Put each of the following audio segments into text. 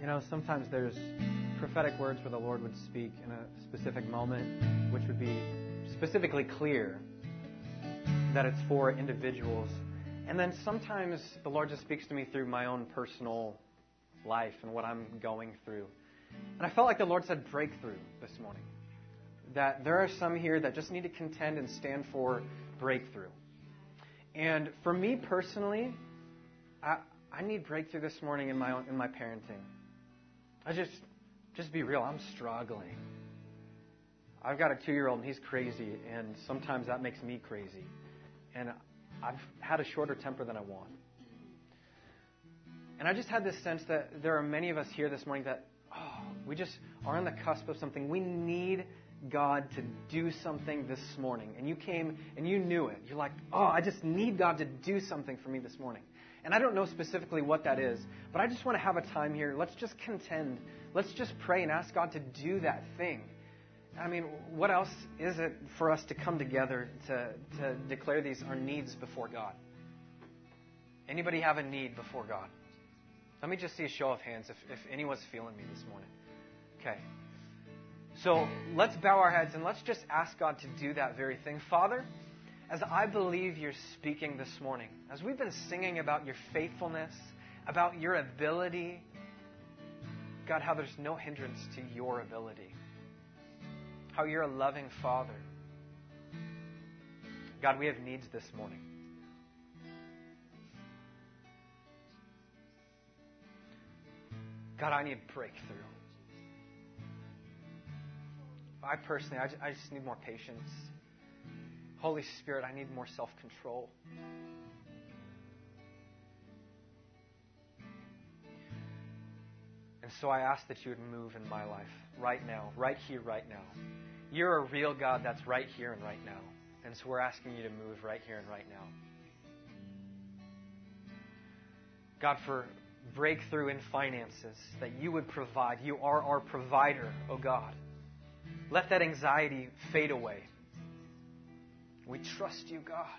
Sometimes there's prophetic words where the Lord would speak in a specific moment, which would be specifically clear that it's for individuals. And then sometimes the Lord just speaks to me through my own personal life and what I'm going through. And I felt like the Lord said breakthrough this morning. That there are some here that just need to contend and stand for breakthrough. And for me personally, I need breakthrough this morning in my parenting. I just be real, I'm struggling. I've got a 2-year-old and he's crazy, and sometimes that makes me crazy. And I've had a shorter temper than I want. And I just had this sense that there are many of us here this morning that, we just are on the cusp of something. We need God to do something this morning. And you came and you knew it. You're like, I just need God to do something for me this morning. And I don't know specifically what that is, but I just want to have a time here. Let's just contend. Let's just pray and ask God to do that thing. I mean, what else is it for us to come together to declare these our needs before God? Anybody have a need before God? Let me just see a show of hands if anyone's feeling me this morning. Okay. So let's bow our heads and let's just ask God to do that very thing. Father, as I believe you're speaking this morning, as we've been singing about your faithfulness, about your ability, God, how there's no hindrance to your ability. How you're a loving Father. God, we have needs this morning. God, I need breakthrough. I personally, I just need more patience. Holy Spirit, I need more self-control. And so I ask that you would move in my life right now, right here, right now. You're a real God that's right here and right now. And so we're asking you to move right here and right now. God, for breakthrough in finances, that you would provide. You are our provider, oh God. Let that anxiety fade away. We trust you, God,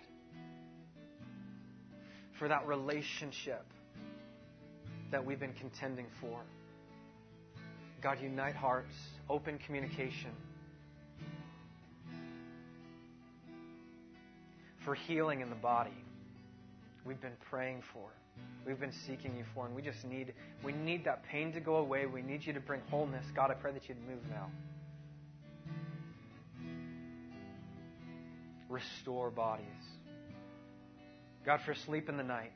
for that relationship that we've been contending for. God, unite hearts, open communication, for healing in the body. We've been praying for. We've been seeking you for, and we need that pain to go away. We need you to bring wholeness. God, I pray that you'd move now. Restore bodies. God, for sleep in the night.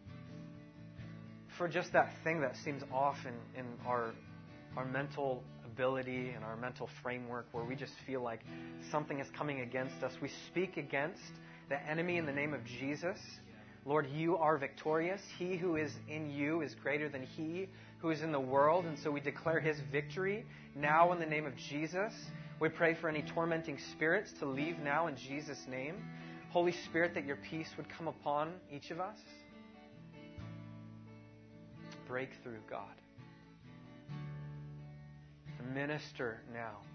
For just that thing that seems off in our mental ability and our mental framework, where we just feel like something is coming against us. We speak against the enemy in the name of Jesus. Lord, you are victorious. He who is in you is greater than he who is in the world. And so we declare his victory now in the name of Jesus. We pray for any tormenting spirits to leave now in Jesus' name. Holy Spirit, that your peace would come upon each of us. Breakthrough, God. Minister now.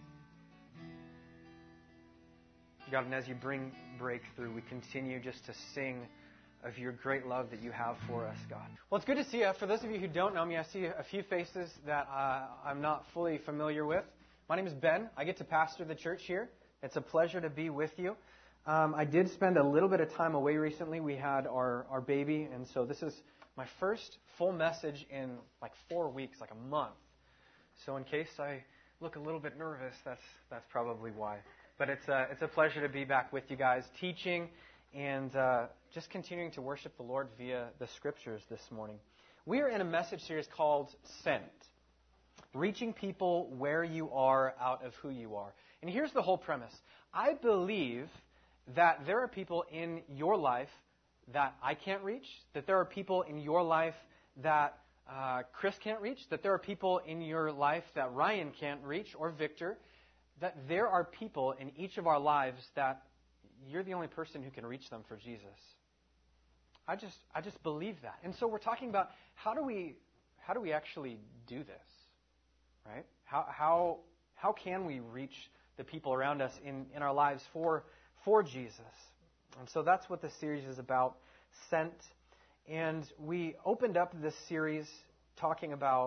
God, and as you bring breakthrough, we continue just to sing of your great love that you have for us, God. Well, it's good to see you. For those of you who don't know me, I see a few faces that I'm not fully familiar with. My name is Ben. I get to pastor the church here. It's a pleasure to be with you. I did spend a little bit of time away recently. We had our baby, and so this is my first full message in like 4 weeks, like a month. So in case I look a little bit nervous, that's probably why. But it's a pleasure to be back with you guys, teaching and just continuing to worship the Lord via the Scriptures this morning. We are in a message series called Sent. Reaching people where you are out of who you are. And here's the whole premise. I believe that there are people in your life that I can't reach, that there are people in your life that Chris can't reach, that there are people in your life that Ryan can't reach, or Victor, that there are people in each of our lives that you're the only person who can reach them for Jesus. I just believe that. And so we're talking about how do we actually do this? Right? How can we reach the people around us in our lives for Jesus? And so that's what this series is about, Sent. And we opened up this series talking about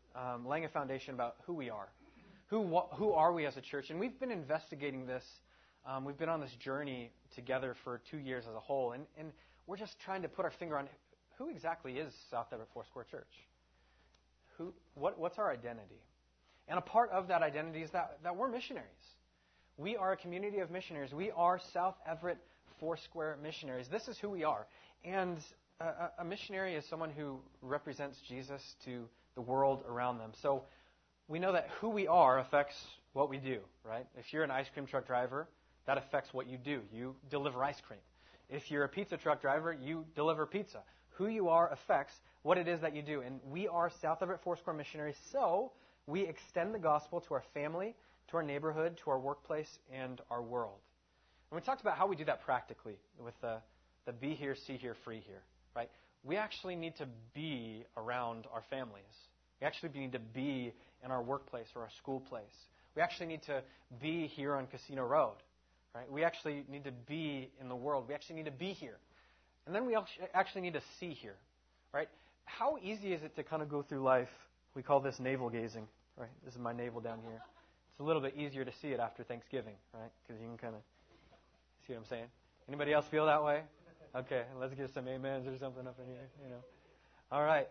laying a foundation about who we are. Who are we as a church? And we've been investigating this. We've been on this journey together for 2 years as a whole. And we're just trying to put our finger on who exactly is South Everett Foursquare Church. What's our identity? And a part of that identity is that we're missionaries. We are a community of missionaries. We are South Everett Foursquare missionaries. This is who we are. And a missionary is someone who represents Jesus to the world around them. So we know that who we are affects what we do, right? If you're an ice cream truck driver, that affects what you do. You deliver ice cream. If you're a pizza truck driver, you deliver pizza. Who you are affects what it is that you do. And we are South Everett Foursquare missionaries, so we extend the gospel to our family, to our neighborhood, to our workplace, and our world. And we talked about how we do that practically with the be here, see here, free here, right? We actually need to be around our families. We actually need to be in our workplace or our school place. We actually need to be here on Casino Road, right? We actually need to be in the world. We actually need to be here. And then we actually need to see here, right? How easy is it to kind of go through life? We call this navel gazing, right? This is my navel down here. It's a little bit easier to see it after Thanksgiving, right? Because you can kind of see what I'm saying. Anybody else feel that way? Okay, let's get some amens or something up in here, All right.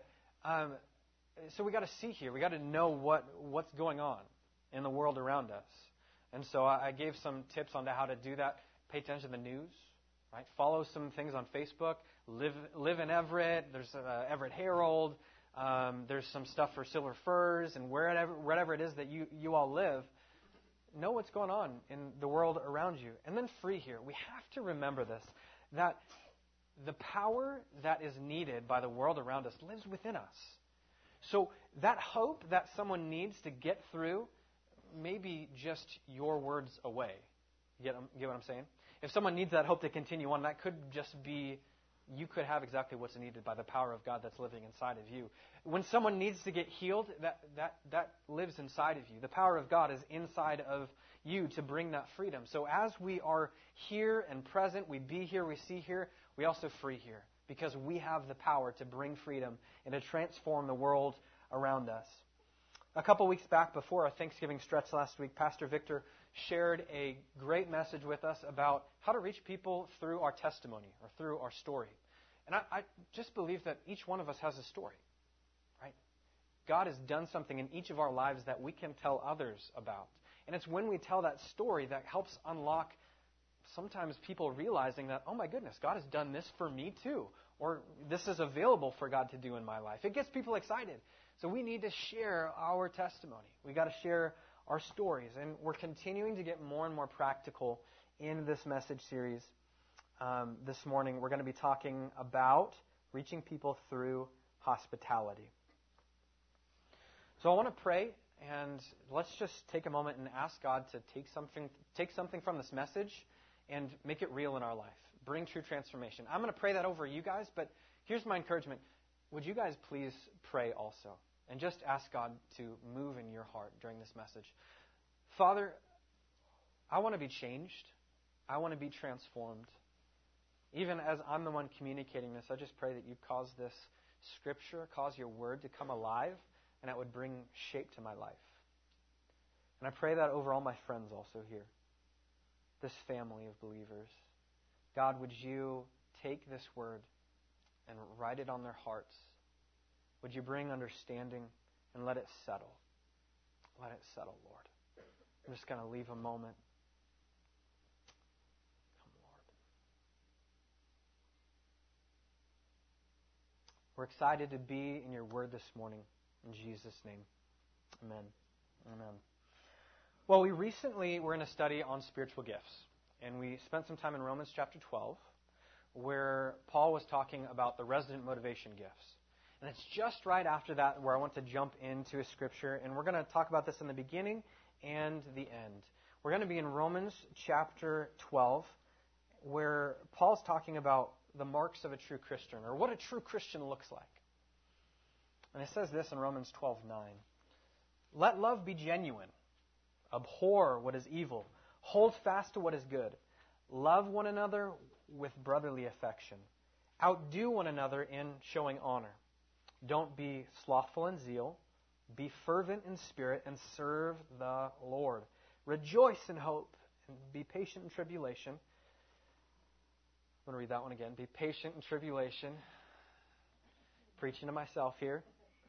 So we got to see here. We got to know what's going on in the world around us. And so I gave some tips on how to do that. Pay attention to the news, right? Follow some things on Facebook. Live in Everett. There's Everett Herald. There's some stuff for Silver Firs, and wherever it is that you all live, know what's going on in the world around you. And then free here. We have to remember this, that the power that is needed by the world around us lives within us. So that hope that someone needs to get through may be just your words away. Get what I'm saying? If someone needs that hope to continue on, that could just be, you could have exactly what's needed by the power of God that's living inside of you. When someone needs to get healed, that lives inside of you. The power of God is inside of you to bring that freedom. So as we are here and present, we be here, we see here, we also free here. Because we have the power to bring freedom and to transform the world around us. A couple weeks back, before our Thanksgiving stretch last week, Pastor Victor shared a great message with us about how to reach people through our testimony or through our story. And I just believe that each one of us has a story, right? God has done something in each of our lives that we can tell others about. And it's when we tell that story that helps unlock sometimes people realizing that, oh my goodness, God has done this for me too. Or this is available for God to do in my life. It gets people excited. So we need to share our testimony. We got to share our stories. And we're continuing to get more and more practical in this message series. This morning we're going to be talking about reaching people through hospitality. So I want to pray, and let's just take a moment and ask God to take something from this message and make it real in our life. Bring true transformation. I'm going to pray that over you guys, but here's my encouragement. Would you guys please pray also? And just ask God to move in your heart during this message. Father, I want to be changed. I want to be transformed. Even as I'm the one communicating this, I just pray that you cause this scripture, cause your word to come alive, and it would bring shape to my life. And I pray that over all my friends also here. This family of believers. God, would you take this word and write it on their hearts? Would you bring understanding and let it settle? Let it settle, Lord. I'm just going to leave a moment. Come, Lord. We're excited to be in your word this morning. In Jesus' name, amen. Amen. Well, we recently were in a study on spiritual gifts, and we spent some time in Romans chapter 12, where Paul was talking about the resident motivation gifts. And it's just right after that where I want to jump into a scripture, and we're going to talk about this in the beginning and the end. We're going to be in Romans chapter 12, where Paul's talking about the marks of a true Christian, or what a true Christian looks like. And it says this in Romans 12:9. Let love be genuine. Abhor what is evil. Hold fast to what is good. Love one another with brotherly affection. Outdo one another in showing honor. Don't be slothful in zeal. Be fervent in spirit and serve the Lord. Rejoice in hope and be patient in tribulation. I'm going to read that one again. Be patient in tribulation. Preaching to myself here.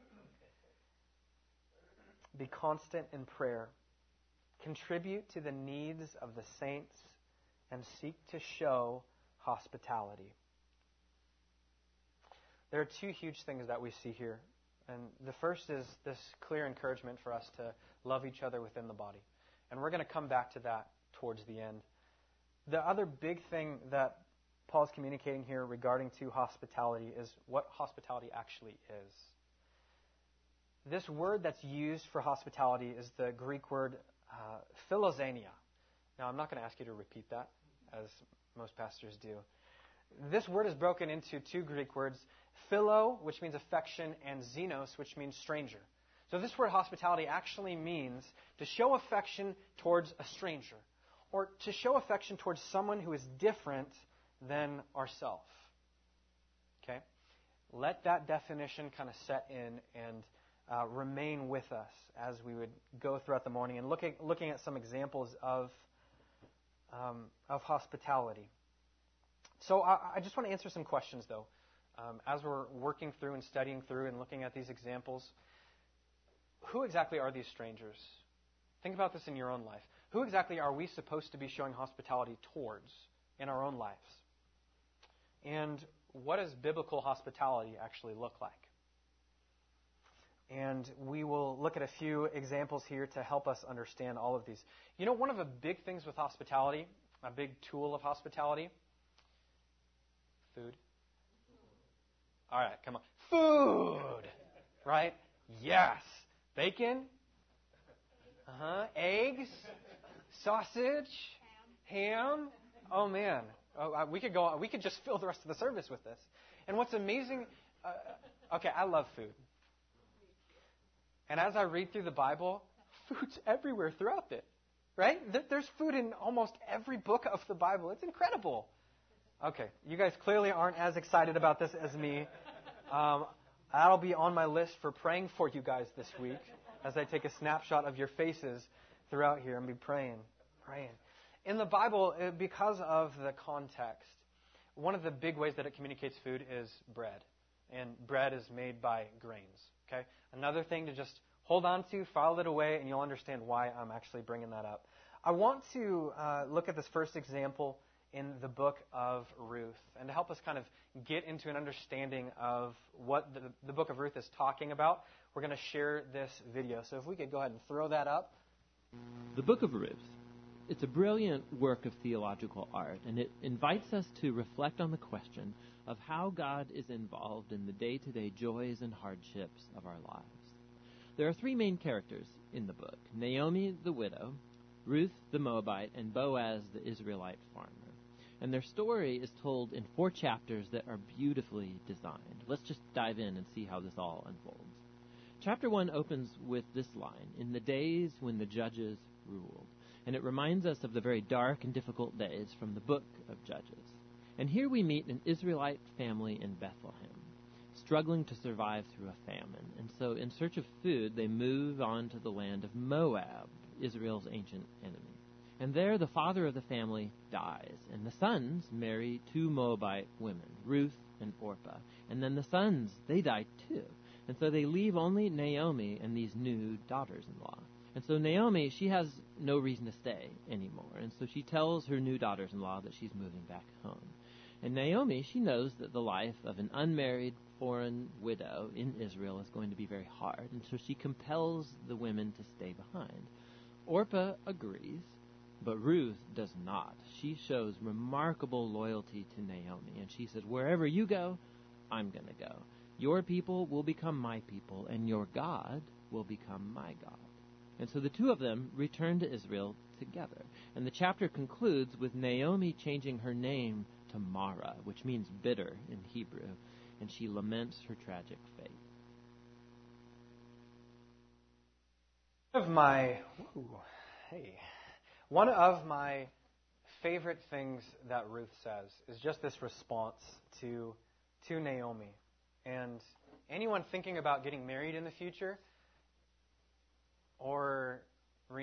Be constant in prayer. Contribute to the needs of the saints and seek to show hospitality. There are two huge things that we see here. And the first is this clear encouragement for us to love each other within the body. And we're going to come back to that towards the end. The other big thing that Paul's communicating here regarding to hospitality is what hospitality actually is. This word that's used for hospitality is the Greek word philoxenia. Now, I'm not going to ask you to repeat that, as most pastors do. This word is broken into two Greek words, philo, which means affection, and xenos, which means stranger. So this word hospitality actually means to show affection towards a stranger, or to show affection towards someone who is different than ourselves. Okay? Let that definition kind of set in and remain with us as we would go throughout the morning and looking at some examples of hospitality. So I just want to answer some questions, though, as we're working through and studying through and looking at these examples. Who exactly are these strangers? Think about this in your own life. Who exactly are we supposed to be showing hospitality towards in our own lives? And what does biblical hospitality actually look like? And we will look at a few examples here to help us understand all of these. You know, one of the big things with hospitality, a big tool of hospitality, food. All right, come on. Food! Right? Yes. Bacon? Eggs? Sausage? Ham? Oh, man. We could go on. We could just fill the rest of the service with this. And what's amazing, I love food. And as I read through the Bible, food's everywhere throughout it. Right? There's food in almost every book of the Bible. It's incredible. Okay, you guys clearly aren't as excited about this as me. That'll be on my list for praying for you guys this week as I take a snapshot of your faces throughout here and be praying. In the Bible, because of the context, one of the big ways that it communicates food is bread. And bread is made by grains. Okay? Another thing to just hold on to, file it away, and you'll understand why I'm actually bringing that up. I want to look at this first example in the book of Ruth, and to help us kind of get into an understanding of what the book of Ruth is talking about, we're going to share this video. So if we could go ahead and throw that up. The book of Ruth. It's a brilliant work of theological art, and it invites us to reflect on the question of how God is involved in the day-to-day joys and hardships of our lives. There are three main characters in the book: Naomi the widow, Ruth the Moabite, and Boaz the Israelite farmer. And their story is told in 4 chapters that are beautifully designed. Let's just dive in and see how this all unfolds. Chapter 1 opens with this line: "In the days when the judges ruled." And it reminds us of the very dark and difficult days from the book of Judges. And here we meet an Israelite family in Bethlehem, struggling to survive through a famine. And so in search of food, they move on to the land of Moab, Israel's ancient enemy. And there the father of the family dies, and the sons marry 2 Moabite women, Ruth and Orpah. And then the sons, they die too. And so they leave only Naomi and these new daughters-in-law. And so Naomi, she has no reason to stay anymore. And so she tells her new daughters-in-law that she's moving back home. And Naomi, she knows that the life of an unmarried foreign widow in Israel is going to be very hard. And so she compels the women to stay behind. Orpah agrees, but Ruth does not. She shows remarkable loyalty to Naomi. And she says, "Wherever you go, I'm going to go. Your people will become my people, and your God will become my God." And so the two of them return to Israel together. And the chapter concludes with Naomi changing her name to Mara, which means bitter in Hebrew, and she laments her tragic fate. One of my favorite things that Ruth says is just this response to Naomi. And anyone thinking about getting married in the future,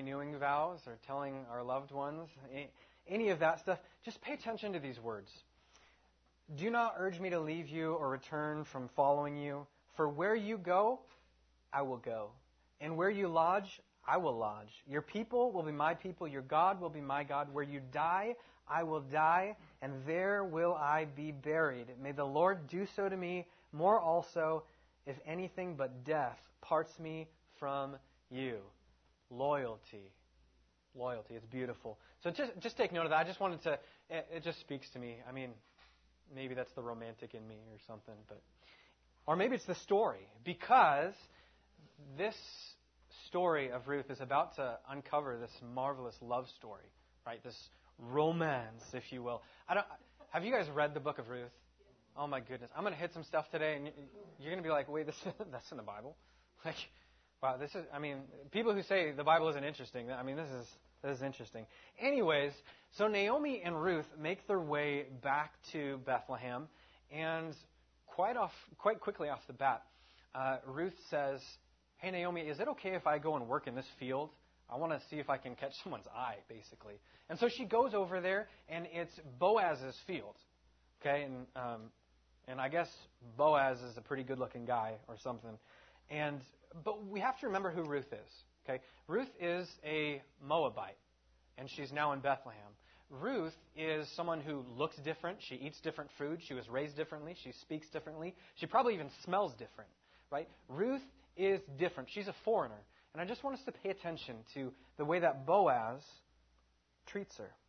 renewing vows or telling our loved ones, any of that stuff, just pay attention to these words. Do not urge me to leave you or return from following you, for where you go, I will go, and where you lodge, I will lodge. Your people will be my people, your God will be my God. Where you die, I will die, and there will I be buried. May the Lord do so to me, more also, if anything but death parts me from you. Loyalty. Loyalty. It's beautiful. So just take note of that. I just wanted to, it just speaks to me. I mean, maybe that's the romantic in me or something, or maybe it's the story, because this story of Ruth is about to uncover this marvelous love story, right? This romance, if you will. Have you guys read the book of Ruth? Oh my goodness. I'm going to hit some stuff today, and you're going to be like, wait, that's in the Bible? Like, wow, people who say the Bible isn't interesting, this is interesting. Anyways, so Naomi and Ruth make their way back to Bethlehem, and quite quickly off the bat, Ruth says, hey, Naomi, is it okay if I go and work in this field? I want to see if I can catch someone's eye, basically. And so she goes over there, and it's Boaz's field. Okay, and I guess Boaz is a pretty good-looking guy or something. But we have to remember who Ruth is. Okay, Ruth is a Moabite, and she's now in Bethlehem. Ruth is someone who looks different. She eats different food. She was raised differently. She speaks differently. She probably even smells different, right? Ruth is different. She's a foreigner. And I just want us to pay attention to the way that Boaz treats her.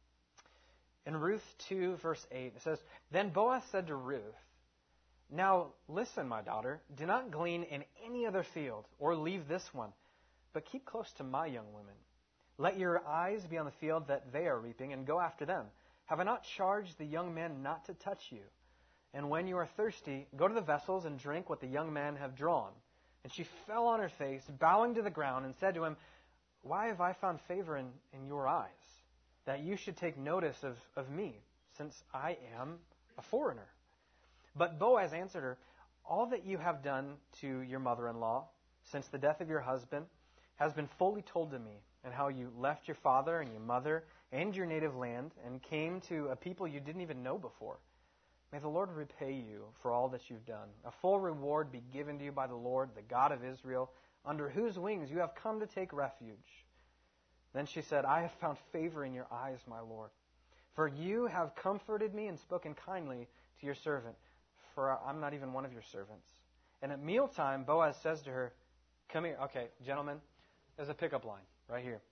In Ruth 2, verse 8, it says, Then Boaz said to Ruth, Now listen, my daughter, do not glean in any other field or leave this one, but keep close to my young women. Let your eyes be on the field that they are reaping, and go after them. Have I not charged the young men not to touch you? And when you are thirsty, go to the vessels and drink what the young men have drawn. And she fell on her face, bowing to the ground, and said to him, Why have I found favor in your eyes, that you should take notice of me, since I am a foreigner? But Boaz answered her, All that you have done to your mother-in-law since the death of your husband has been fully told to me, and how you left your father and your mother and your native land and came to a people you didn't even know before. May the Lord repay you for all that you've done. A full reward be given to you by the Lord, the God of Israel, under whose wings you have come to take refuge. Then she said, I have found favor in your eyes, my Lord. For you have comforted me and spoken kindly to your servant, for I'm not even one of your servants. And at mealtime, Boaz says to her, Come here. Okay, gentlemen, there's a pickup line right here.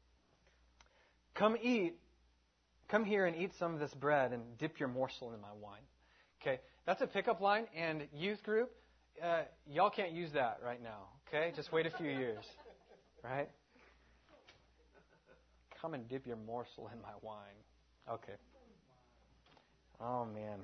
Come here and eat some of this bread and dip your morsel in my wine. Okay, that's a pickup line, and youth group, y'all can't use that right now. Okay, just wait a few years, right? Come and dip your morsel in my wine. Okay. Oh man.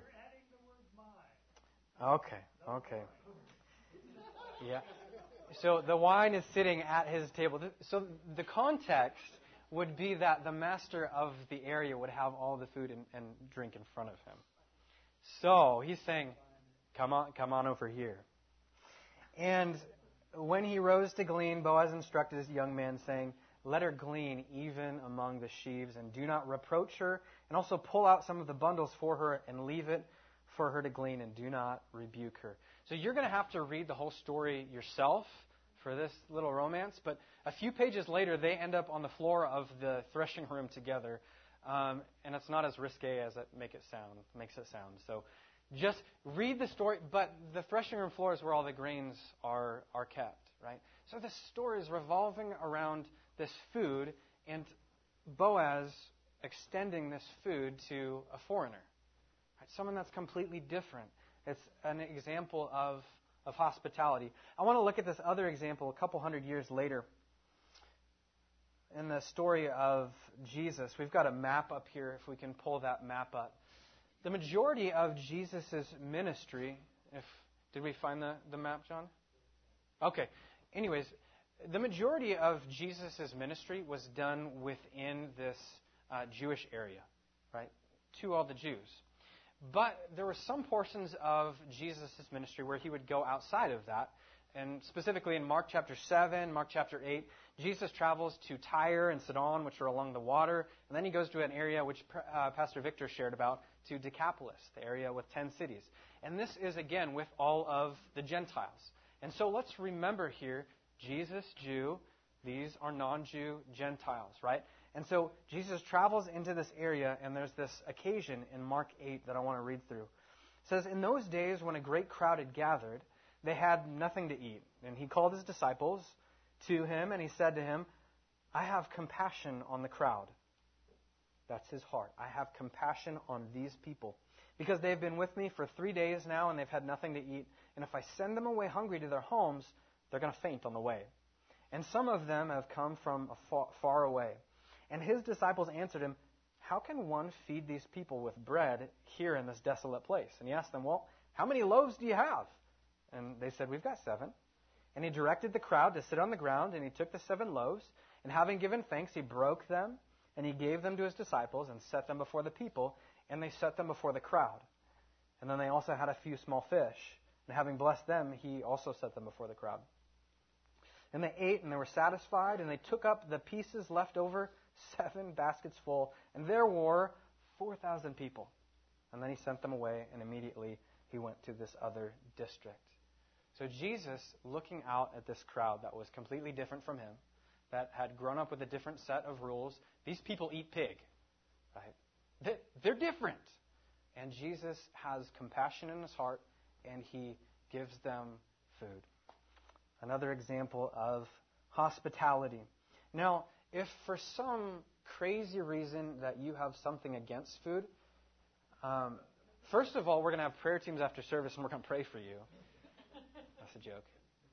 Okay. Yeah. So the wine is sitting at his table. So the context would be that the master of the area would have all the food and drink in front of him. So he's saying, come on over here. And when he rose to glean, Boaz instructed his young man, saying, Let her glean even among the sheaves, and do not reproach her. And also pull out some of the bundles for her and leave it for her to glean, and do not rebuke her. So you're going to have to read the whole story yourself for this little romance. But a few pages later, they end up on the floor of the threshing room together. And it's not as risque as it makes it sound. So just read the story. But the threshing room floor is where all the grains are kept, right? So the story is revolving around this food and Boaz extending this food to a foreigner, right? Someone that's completely different. It's an example of hospitality. I want to look at this other example a couple hundred years later. In the story of Jesus, we've got a map up here, if we can pull that map up. The majority of Jesus' ministry, did we find the map, John? Okay. Anyways, the majority of Jesus' ministry was done within this Jewish area, right? To all the Jews. But there were some portions of Jesus' ministry where he would go outside of that. And specifically in Mark chapter 7, Mark chapter 8, Jesus travels to Tyre and Sidon, which are along the water. And then he goes to an area which Pastor Victor shared about, to Decapolis, the area with 10 cities. And this is, again, with all of the Gentiles. And so let's remember here, Jesus, Jew, these are non-Jew Gentiles, right? And so Jesus travels into this area, and there's this occasion in Mark 8 that I want to read through. It says, "In those days when a great crowd had gathered, they had nothing to eat. And he called his disciples to him, and he said to him, 'I have compassion on the crowd.'" That's his heart. "I have compassion on these people, because they have been with me for 3 days now, and they've had nothing to eat. And if I send them away hungry to their homes, they're going to faint on the way. And some of them have come from far away." And his disciples answered him, "How can one feed these people with bread here in this desolate place?" And he asked them, "Well, how many loaves do you have?" And they said, "We've got 7. And he directed the crowd to sit on the ground, and he took the 7 loaves, and having given thanks, he broke them, and he gave them to his disciples, and set them before the people, and they set them before the crowd. And then they also had a few small fish, and having blessed them, he also set them before the crowd. And they ate, and they were satisfied, and they took up the pieces left over, 7 baskets full, and there were 4,000 people. And then he sent them away, and immediately he went to this other district. So Jesus, looking out at this crowd that was completely different from him, that had grown up with a different set of rules, these people eat pig, right? They're different. And Jesus has compassion in his heart, and he gives them food. Another example of hospitality. Now, if for some crazy reason that you have something against food, first of all, we're going to have prayer teams after service, and we're going to pray for you. That's a joke.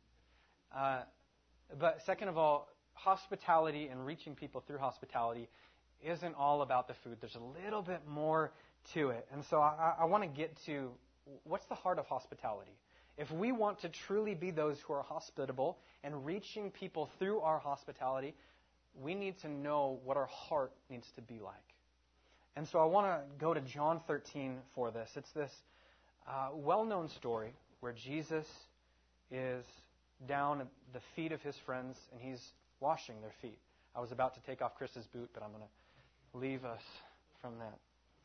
But second of all, hospitality and reaching people through hospitality isn't all about the food. There's a little bit more to it. And so I want to get to what's the heart of hospitality. If we want to truly be those who are hospitable and reaching people through our hospitality, we need to know what our heart needs to be like. And so I want to go to John 13 for this. It's this well-known story where Jesus is down at the feet of his friends, and he's washing their feet. I was about to take off Chris's boot, but I'm going to leave us from that.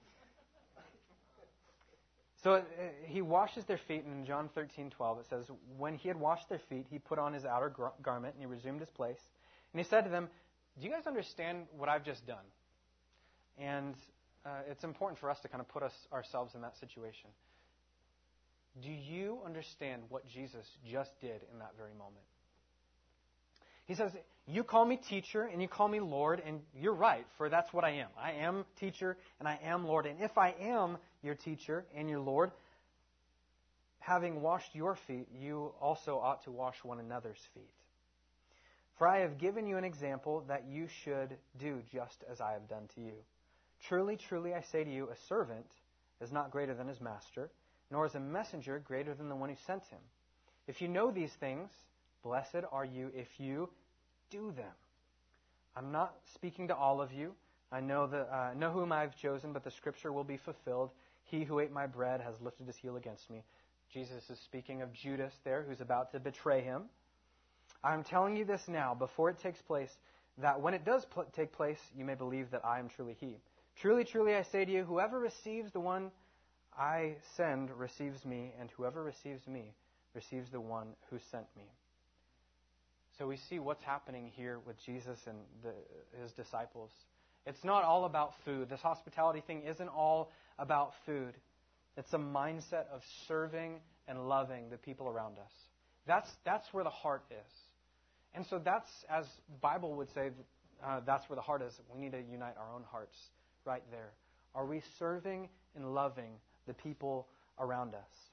So he washes their feet, and in John 13:12 it says, "When he had washed their feet, he put on his outer garment, and he resumed his place. And he said to them, 'Do you guys understand what I've just done?'" And it's important for us to kind of put ourselves in that situation. Do you understand what Jesus just did in that very moment? He says, "You call me teacher and you call me Lord, and you're right, for that's what I am. I am teacher and I am Lord. And if I am your teacher and your Lord, having washed your feet, you also ought to wash one another's feet. For I have given you an example that you should do just as I have done to you. Truly, truly, I say to you, a servant is not greater than his master, nor is a messenger greater than the one who sent him. If you know these things, blessed are you if you do them. I'm not speaking to all of you. I know whom I have chosen, but the scripture will be fulfilled. He who ate my bread has lifted his heel against me." Jesus is speaking of Judas there, who's about to betray him. "I'm telling you this now, before it takes place, that when it does take place, you may believe that I am truly he. Truly, truly, I say to you, whoever receives the one I send receives me, and whoever receives me receives the one who sent me." So we see what's happening here with Jesus and his disciples. It's not all about food. This hospitality thing isn't all about food. It's a mindset of serving and loving the people around us. That's where the heart is. And so that's, as the Bible would say, that's where the heart is. We need to unite our own hearts right there. Are we serving and loving the people around us?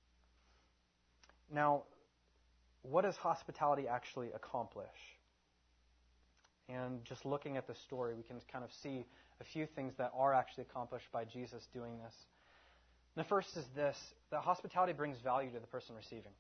Now, what does hospitality actually accomplish? And just looking at the story, we can kind of see a few things that are actually accomplished by Jesus doing this. The first is this, that hospitality brings value to the person receiving.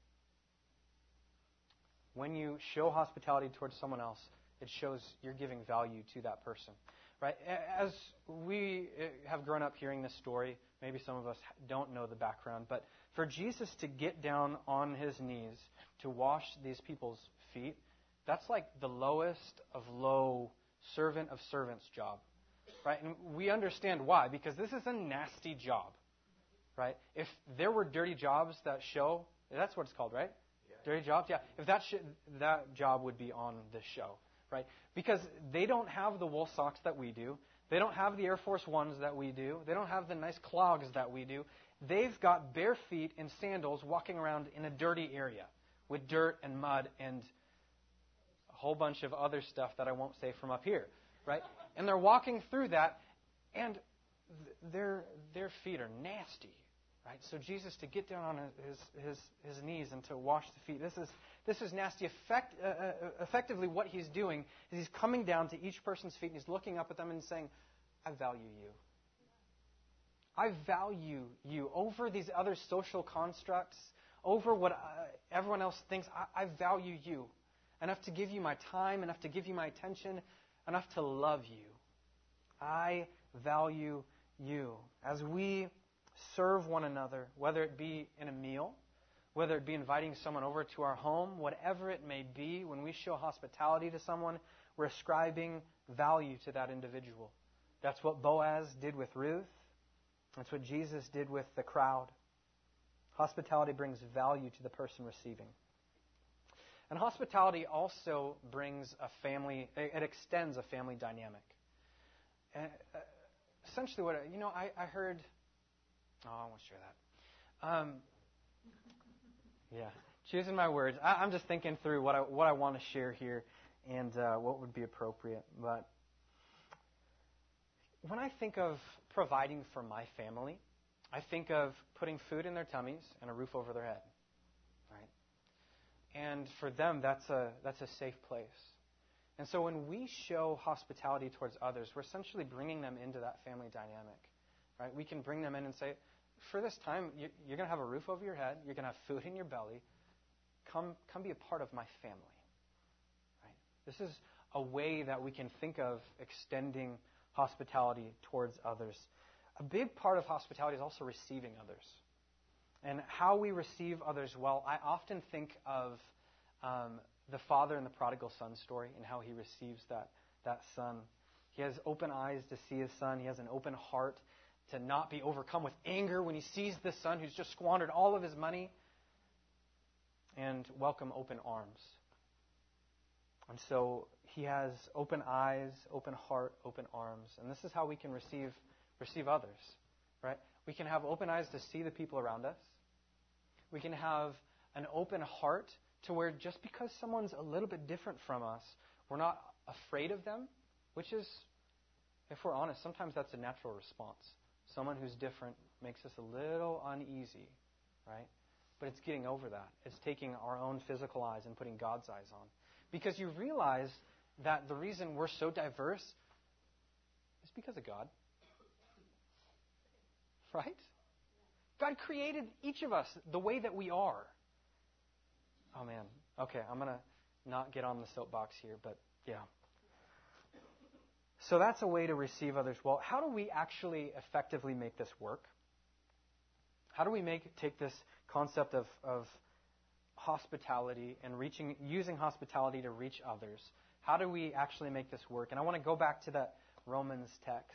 When you show hospitality towards someone else, it shows you're giving value to that person. Right? As we have grown up hearing this story Maybe some of us don't know the background. But for Jesus to get down on his knees to wash these people's feet, that's like the lowest of low servant of servants job. Right? And we understand why, because this is a nasty job. Right? If there were dirty jobs that show, that's what it's called, right? Yeah. Dirty jobs? Yeah. If that job would be on this show. Right? Because they don't have the wool socks that we do. They don't have the Air Force Ones that we do. They don't have the nice clogs that we do. They've got bare feet in sandals walking around in a dirty area with dirt and mud and a whole bunch of other stuff that I won't say from up here. Right? And they're walking through that, and their feet are nasty. Right? So Jesus, to get down on his knees and to wash the feet, this is nasty. Effectively, what he's doing is he's coming down to each person's feet and he's looking up at them and saying, I value you. I value you over these other social constructs, over what everyone else thinks. I value you enough to give you my time, enough to give you my attention, enough to love you. I value you. As we serve one another, whether it be in a meal, whether it be inviting someone over to our home, whatever it may be, when we show hospitality to someone, we're ascribing value to that individual. That's what Boaz did with Ruth. That's what Jesus did with the crowd. Hospitality brings value to the person receiving. And hospitality also brings a family, it extends a family dynamic. Essentially what, I heard, I won't share that. Yeah, choosing my words. I'm just thinking through what I want to share here and what would be appropriate. But when I think of providing for my family, I think of putting food in their tummies and a roof over their head. Right? And for them, that's a safe place. And so when we show hospitality towards others, we're essentially bringing them into that family dynamic. Right? We can bring them in and say, for this time, you're going to have a roof over your head. You're going to have food in your belly. Come be a part of my family. Right? This is a way that we can think of extending hospitality towards others. A big part of hospitality is also receiving others. And how we receive others well, I often think of the father in the prodigal son story and how he receives that son. He has open eyes to see his son. He has an open heart to not be overcome with anger when he sees this son who's just squandered all of his money, and welcome open arms. And so he has open eyes, open heart, open arms. And this is how we can receive others. Right? We can have open eyes to see the people around us. We can have an open heart to where just because someone's a little bit different from us, we're not afraid of them, which is, if we're honest, sometimes that's a natural response. Someone who's different makes us a little uneasy, right? But it's getting over that. It's taking our own physical eyes and putting God's eyes on. Because you realize that the reason we're so diverse is because of God. Right? God created each of us the way that we are. Oh, man. Okay, I'm going to not get on the soapbox here, but yeah. So that's a way to receive others well. How do we actually effectively make this work? How do we take this concept of hospitality and using hospitality to reach others? How do we actually make this work? And I want to go back to that Romans text.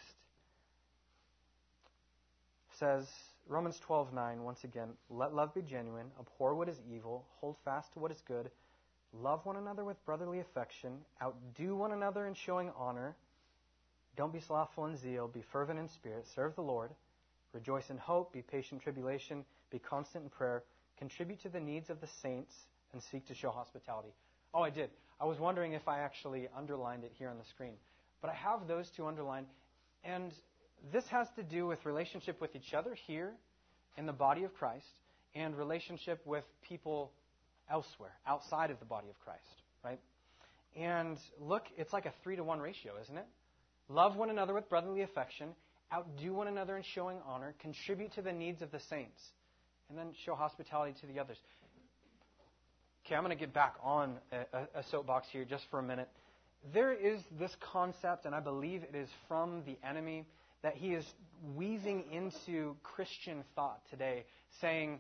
It says, Romans 12:9, once again, let love be genuine, abhor what is evil, hold fast to what is good, love one another with brotherly affection, outdo one another in showing honor. Don't be slothful in zeal. Be fervent in spirit. Serve the Lord. Rejoice in hope. Be patient in tribulation. Be constant in prayer. Contribute to the needs of the saints and seek to show hospitality. Oh, I did. I was wondering if I actually underlined it here on the screen. But I have those two underlined. And this has to do with relationship with each other here in the body of Christ and relationship with people elsewhere, outside of the body of Christ. Right? And look, it's like a 3-to-1 ratio, isn't it? Love one another with brotherly affection, outdo one another in showing honor, contribute to the needs of the saints, and then show hospitality to the others. Okay, I'm going to get back on a soapbox here just for a minute. There is this concept, and I believe it is from the enemy, that he is weaving into Christian thought today, saying,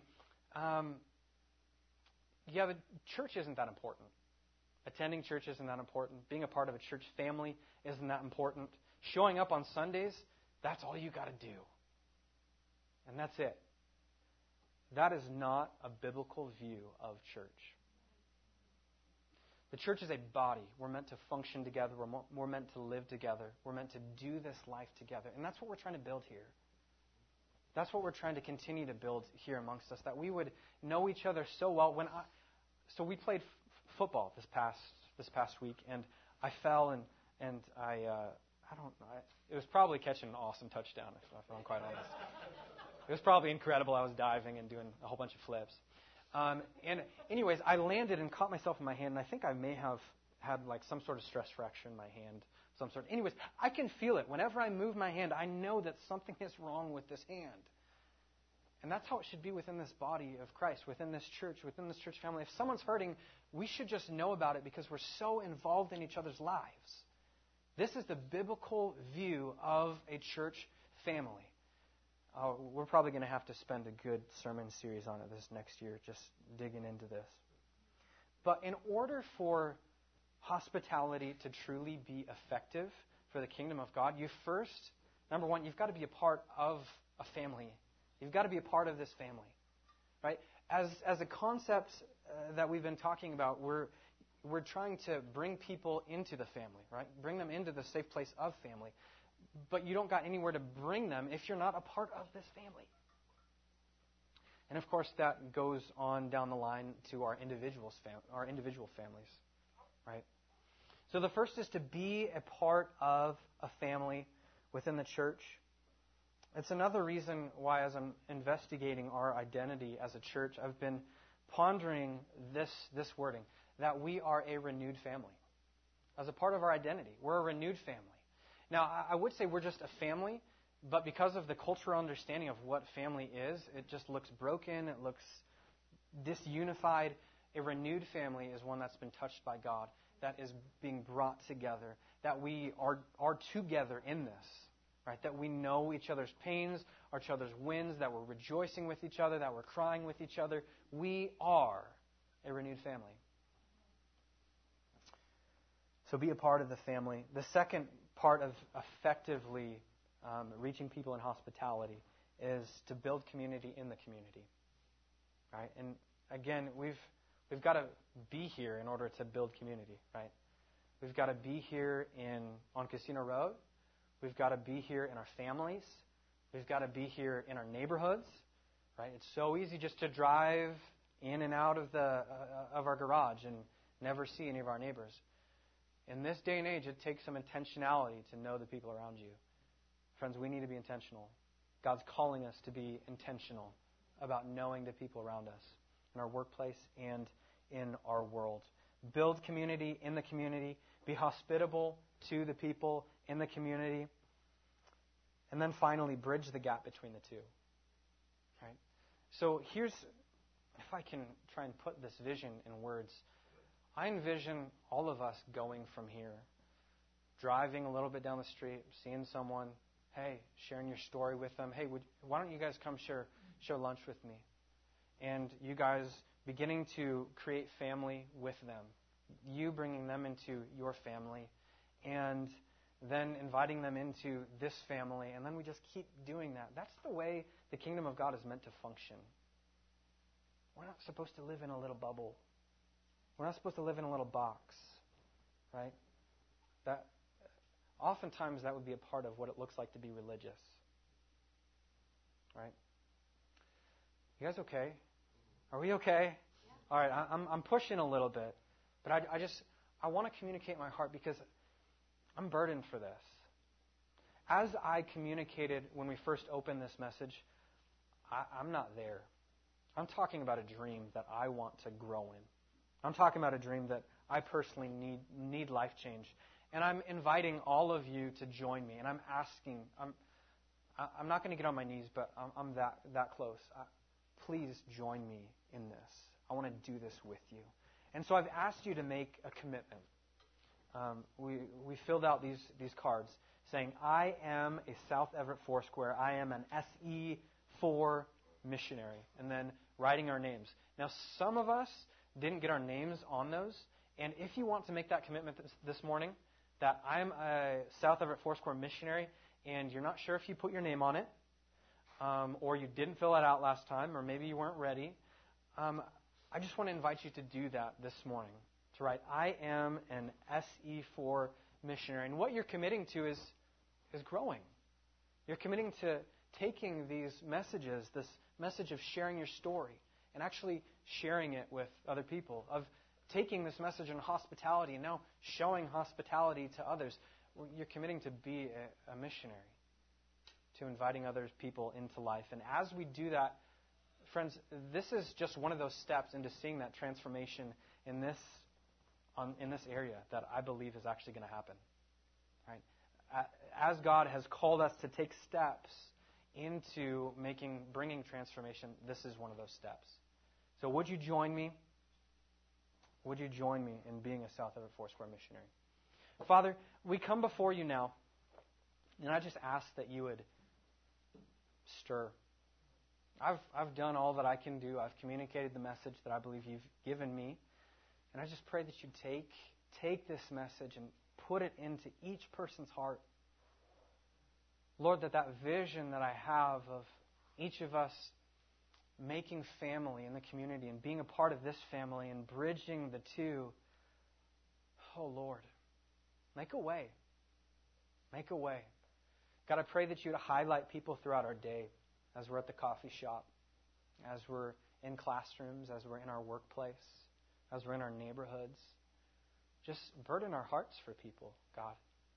yeah, the church isn't that important. Attending church isn't that important. Being a part of a church family isn't that important. Showing up on Sundays, that's all you got to do. And that's it. That is not a biblical view of church. The church is a body. We're meant to function together. We're meant to live together. We're meant to do this life together. And that's what we're trying to build here. That's what we're trying to continue to build here amongst us, that we would know each other so well. So we played football this past week, and I fell, and I don't know. It was probably catching an awesome touchdown, if I'm quite honest. It was probably incredible. I was diving and doing a whole bunch of flips. And anyways, I landed and caught myself in my hand, and I think I may have had like some sort of stress fracture in my hand, some sort. Anyways, I can feel it. Whenever I move my hand, I know that something is wrong with this hand. And that's how it should be within this body of Christ, within this church family. If someone's hurting, we should just know about it because we're so involved in each other's lives. This is the biblical view of a church family. We're probably going to have to spend a good sermon series on it this next year, just digging into this. But in order for hospitality to truly be effective for the kingdom of God, number one, you've got to be a part of a family. You've got to be a part of this family, right? As a concept that we've been talking about, we're trying to bring people into the family, right? Bring them into the safe place of family. But you don't got anywhere to bring them if you're not a part of this family. And of course, that goes on down the line to our individual families, right? So the first is to be a part of a family within the church. It's another reason why, as I'm investigating our identity as a church, I've been pondering this wording, that we are a renewed family. As a part of our identity, we're a renewed family. Now, I would say we're just a family, but because of the cultural understanding of what family is, it just looks broken, it looks disunified. A renewed family is one that's been touched by God, that is being brought together, that we are together in this, right? That we know each other's pains, each other's wins, that we're rejoicing with each other, that we're crying with each other. We are a renewed family. So be a part of the family. The second part of effectively reaching people in hospitality is to build community in the community, right? And again, we've got to be here in order to build community, right? We've got to be here on Casino Road. We've got to be here in our families. We've got to be here in our neighborhoods, right? It's so easy just to drive in and out of our garage and never see any of our neighbors. In this day and age, it takes some intentionality to know the people around you. Friends, we need to be intentional. God's calling us to be intentional about knowing the people around us in our workplace and in our world. Build community in the community. Be hospitable to the people in the community. And then finally, bridge the gap between the two. Right? So here's, if I can try and put this vision in words, I envision all of us going from here, driving a little bit down the street, seeing someone, hey, sharing your story with them. Hey, why don't you guys come share lunch with me? And you guys beginning to create family with them. You bringing them into your family, and then inviting them into this family, and then we just keep doing that. That's the way the kingdom of God is meant to function. We're not supposed to live in a little bubble. We're not supposed to live in a little box, right? That oftentimes that would be a part of what it looks like to be religious, right? You guys okay? Are we okay? Yeah. All right, I'm pushing a little bit, but I want to communicate my heart because I'm burdened for this. As I communicated when we first opened this message, I'm not there. I'm talking about a dream that I want to grow in. I'm talking about a dream that I personally need life change. And I'm inviting all of you to join me. And I'm asking, I'm not going to get on my knees, but I'm that close. Please join me in this. I want to do this with you. And so I've asked you to make a commitment. we filled out these cards saying, I am a South Everett Foursquare. I am an SE4 missionary. And then writing our names. Now, some of us didn't get our names on those. And if you want to make that commitment this morning, that I'm a South Everett Foursquare missionary, and you're not sure if you put your name on it, or you didn't fill it out last time, or maybe you weren't ready, I just want to invite you to do that this morning. To write, I am an SE4 missionary. And what you're committing to is growing. You're committing to taking these messages, this message of sharing your story, and actually sharing it with other people, of taking this message in hospitality and now showing hospitality to others. You're committing to be a missionary, to inviting other people into life. And as we do that, friends, this is just one of those steps into seeing that transformation in this area that I believe is actually going to happen. Right? As God has called us to take steps into bringing transformation, this is one of those steps. So would you join me? Would you join me in being a South Everett Foursquare missionary? Father, we come before you now, and I just ask that you would stir. I've done all that I can do. I've communicated the message that I believe you've given me. And I just pray that you take this message and put it into each person's heart. Lord, that vision that I have of each of us making family in the community and being a part of this family and bridging the two, oh Lord, make a way. Make a way. God, I pray that you would highlight people throughout our day as we're at the coffee shop, as we're in classrooms, as we're in our workplace, as we're in our neighborhoods. Just burden our hearts for people, God.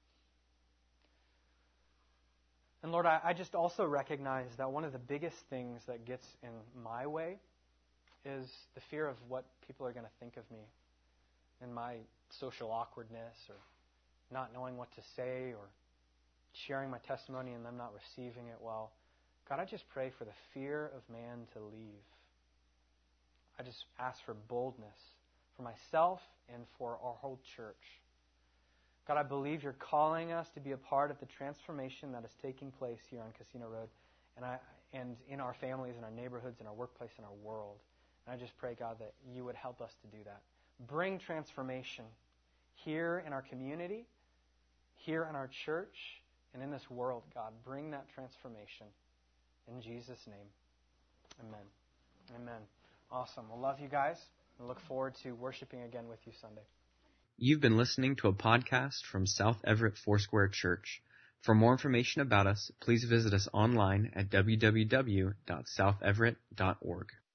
And Lord, I just also recognize that one of the biggest things that gets in my way is the fear of what people are going to think of me and my social awkwardness or not knowing what to say or sharing my testimony and them not receiving it well. God, I just pray for the fear of man to leave. I just ask for boldness for myself and for our whole church. God, I believe you're calling us to be a part of the transformation that is taking place here on Casino Road and in our families, in our neighborhoods, in our workplace, in our world. And I just pray, God, that you would help us to do that. Bring transformation here in our community, here in our church, and in this world, God. Bring that transformation. In Jesus' name, amen. Amen. Awesome. Well, love you guys. I look forward to worshiping again with you Sunday. You've been listening to a podcast from South Everett Foursquare Church. For more information about us, please visit us online at www.southeverett.org.